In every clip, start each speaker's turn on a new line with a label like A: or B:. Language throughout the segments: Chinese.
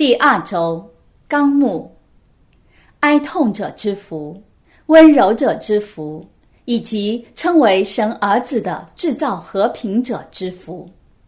A: 第二周纲目：哀痛者之福，温柔者之福，以及称为神儿子的制造和平者之福。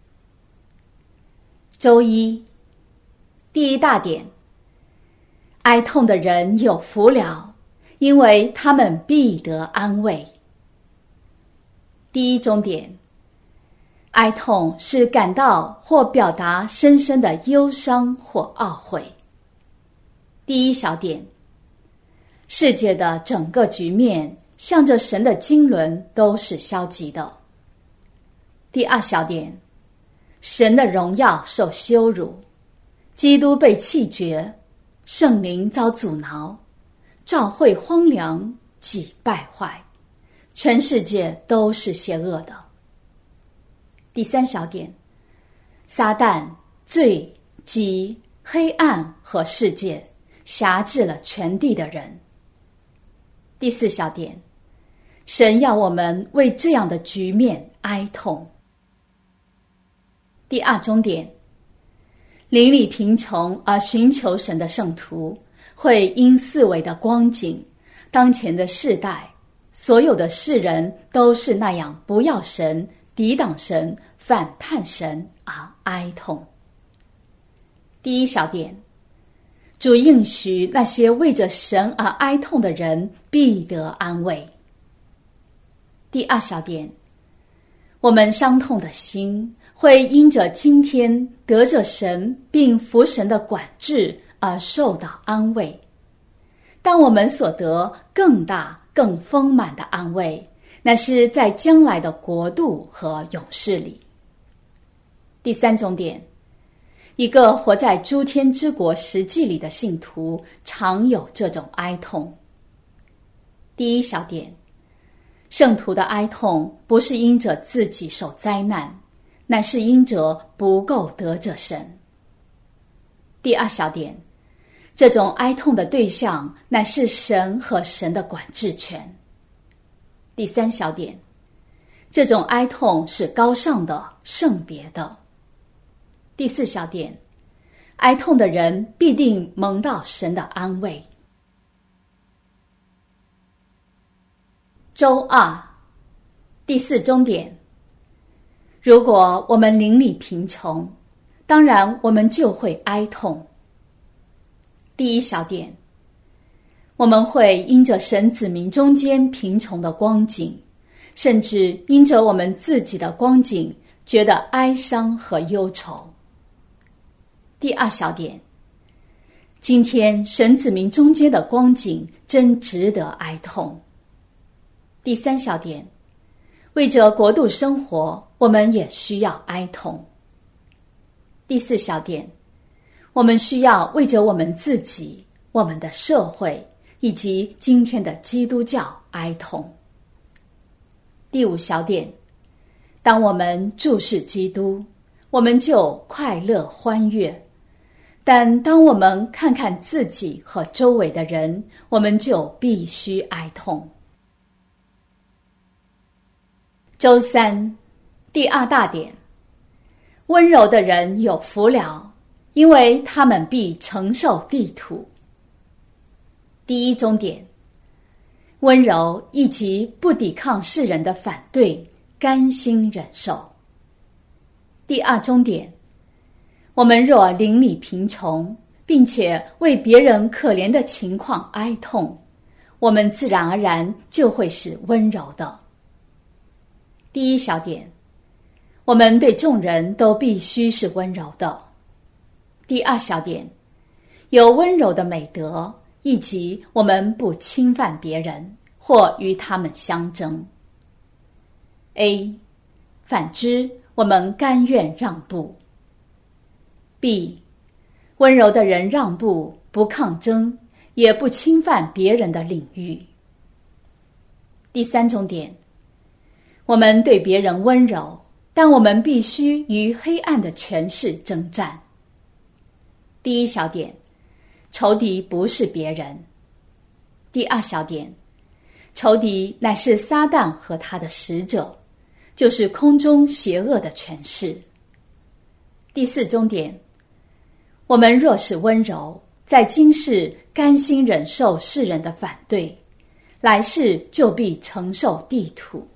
A: 周一，第一大点：哀痛的人有福了，因为他们必得安慰。第一中点：哀痛是感到或表达深深的忧伤或懊悔。第一小点：世界的整个局面向着神的经纶都是消极的。第二小点：神的荣耀受羞辱，基督被弃绝，圣灵遭阻挠，教会荒凉，己败坏，全世界都是邪恶的。第三小点：撒旦、罪、己、黑暗和世界辖制了全地的人。第四小点：神要我们为这样的局面哀痛。第二中点：邻里贫穷而寻求神的圣徒，会因四维的光景、当前的世代，所有的世人都是那样不要神、抵挡神、反叛神而哀痛。第一小点：主应许那些为着神而哀痛的人必得安慰。第二小点：我们伤痛的心会因着今天得着神并服神的管制而受到安慰，但我们所得更大更丰满的安慰，那是在将来的国度和勇士里。第三重点：一个活在诸天之国实际里的信徒常有这种哀痛。第一小点：圣徒的哀痛不是因着自己受灾难，乃是因着不够得着神。第二小点：这种哀痛的对象乃是神和神的管制权。第三小点：这种哀痛是高尚的、圣别的。第四小点：哀痛的人必定蒙到神的安慰。周二，第四中点：如果我们邻里贫穷，当然我们就会哀痛。第一小点：我们会因着神子民中间贫穷的光景，甚至因着我们自己的光景，觉得哀伤和忧愁。第二小点：今天神子民中间的光景真值得哀痛。第三小点：为着国度生活，我们也需要哀痛。第四小点：我们需要为着我们自己、我们的社会以及今天的基督教哀痛。第五小点：当我们注视基督，我们就快乐欢悦，但当我们看看自己和周围的人，我们就必须哀痛。周三，第二大点：温柔的人有福了，因为他们必承受地土。第一中点：温柔以及不抵抗世人的反对，甘心忍受。第二中点：我们若邻里贫穷，并且为别人可怜的情况哀痛，我们自然而然就会是温柔的。第一小点：我们对众人都必须是温柔的。第二小点：有温柔的美德，以及我们不侵犯别人或与他们相争。A. 反之，我们甘愿让步。B. 温柔的人让步，不抗争，也不侵犯别人的领域。第三重点：我们对别人温柔，但我们必须与黑暗的权势征战。第一小点：仇敌不是别人。第二小点：仇敌乃是撒旦和他的使者，就是空中邪恶的权势。第四中点：我我们若是温柔，在今世甘心忍受世人的反对，来世就必承受地土。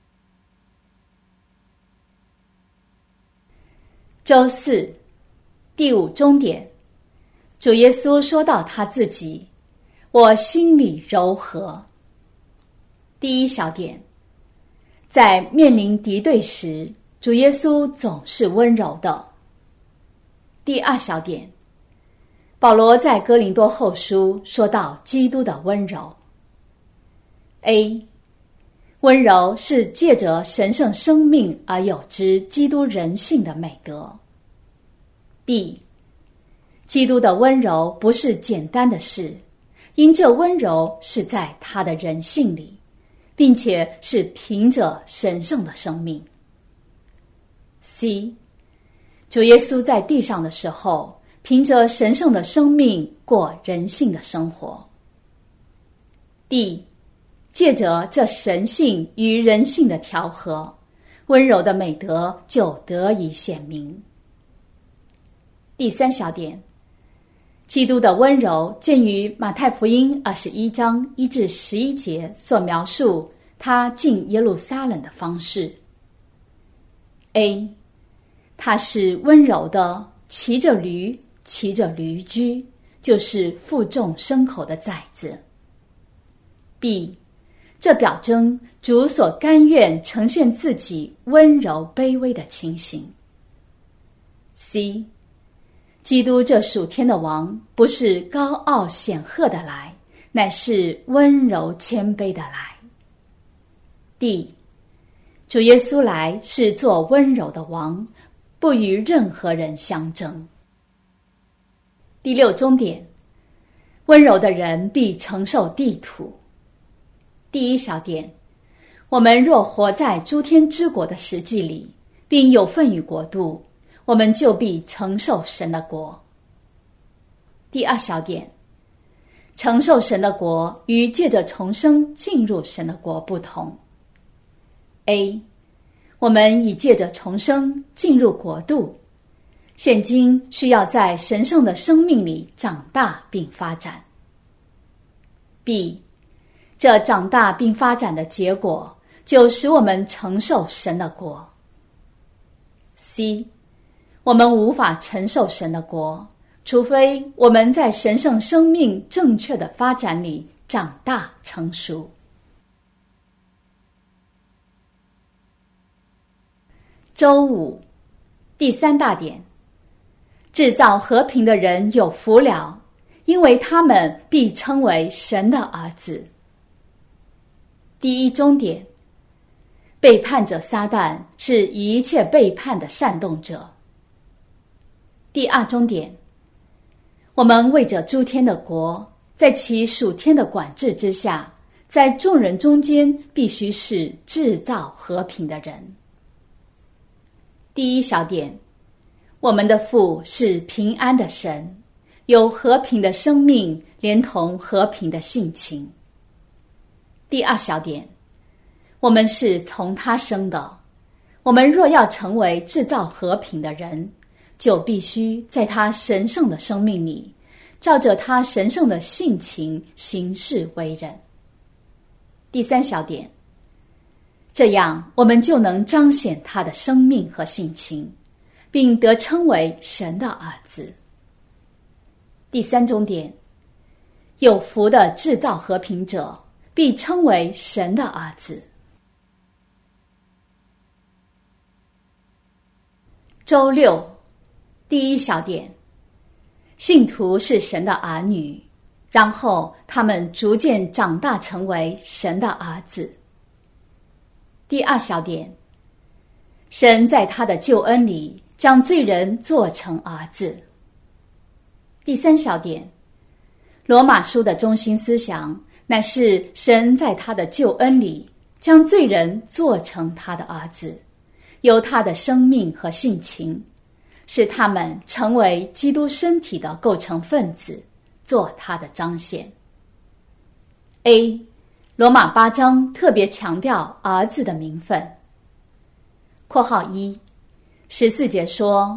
A: 周四，第五终点，主耶稣说到他自己，我心里柔和。第一小点，在面临敌对时，主耶稣总是温柔的。第二小点，保罗在哥林多后书说到基督的温柔。A. 温柔是借着神圣生命而有之基督人性的美德。B. 基督的温柔不是简单的事，因这温柔是在他的人性里，并且是凭着神圣的生命。C. 主耶稣在地上的时候，凭着神圣的生命过人性的生活。D. 借着这神性与人性的调和，温柔的美德就得以显明。第三小点，基督的温柔见于马太福音21章1至11节所描述他进耶路撒冷的方式。A. 他是温柔的，骑着驴驹，就是负重牲口的崽子。B. 这表征主所甘愿呈现自己温柔卑微的情形。C. 基督这属天的王不是高傲显赫的来，乃是温柔谦卑的来。D. 主耶稣来是做温柔的王，不与任何人相争。第六终点，温柔的人必承受地土。第一小点，我们若活在诸天之国的实际里，并有份于国度，我们就必承受神的国。第二小点，承受神的国与借着重生进入神的国不同。A. 我们已借着重生进入国度，现今需要在神圣的生命里长大并发展。B. 这长大并发展的结果，就使我们承受神的国。C. 我们无法承受神的国，除非我们在神圣生命正确的发展里长大成熟。周五，第三大点，制造和平的人有福了，因为他们必称为神的儿子。第一终点，背叛者撒旦是一切背叛的煽动者。第二终点，我们为着诸天的国，在其属天的管制之下，在众人中间必须是制造和平的人。第一小点，我们的父是平安的神，有和平的生命，连同和平的性情。第二小点，我们是从他生的，我们若要成为制造和平的人，就必须在他神圣的生命里，照着他神圣的性情行事为人。第三小点，这样我们就能彰显他的生命和性情，并得称为神的儿子。第三终点，有福的制造和平者必称为神的儿子。周六，第一小点，信徒是神的儿女，然后他们逐渐长大成为神的儿子。第二小点，神在他的救恩里将罪人做成儿子。第三小点，罗马书的中心思想乃是神在他的救恩里将罪人做成他的儿子，由他的生命和性情，使他们成为基督身体的构成分子，做他的彰显。A. 罗马8章特别强调儿子的名分。括号1，14节说，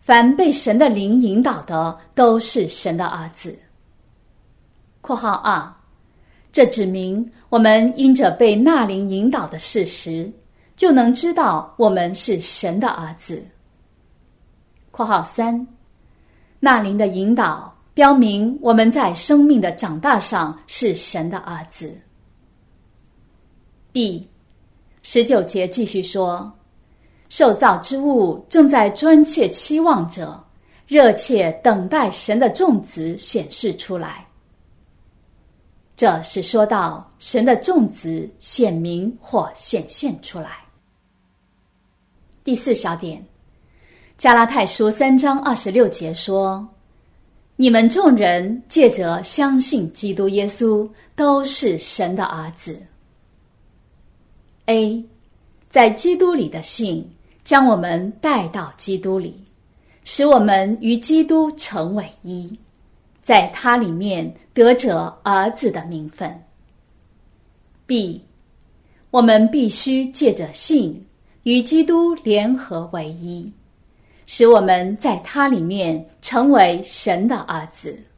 A: 凡被神的灵引导的，都是神的儿子。括号2，这指明我们因着被那灵引导的事实，就能知道我们是神的儿子。括号3，那灵的引导标明我们在生命的长大上是神的儿子。B， 19节继续说，受造之物正在专切期望着，热切等待神的种子显示出来。这是说到神的种子显明或显现出来。第4小点，加拉太书3章26节说，你们众人借着相信基督耶稣，都是神的儿子。A， 在基督里的信将我们带到基督里，使我们与基督成为一，在他里面得着儿子的名分。B， 我们必须借着信与基督联合为一，使我们在他里面成为神的儿子。